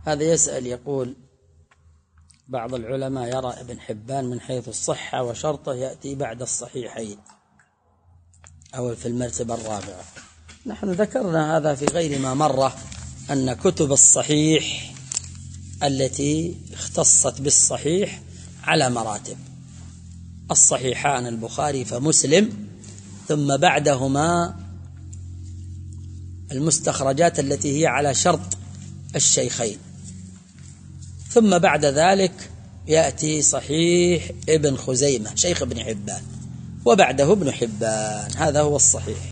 هذا يسأل يقول: بعض العلماء يرى ابن حبان من حيث الصحة وشرطه يأتي بعد الصحيحين أو في المرتبة الرابعة. نحن ذكرنا هذا في غير ما مرة، أن كتب الصحيح التي اختصت بالصحيح على مراتب: الصحيحان البخاري فمسلم، ثم بعدهما المستخرجات التي هي على شرط الشيخين، ثم بعد ذلك يأتي صحيح ابن خزيمة شيخ ابن حبان، وبعده ابن حبان. هذا هو الصحيح.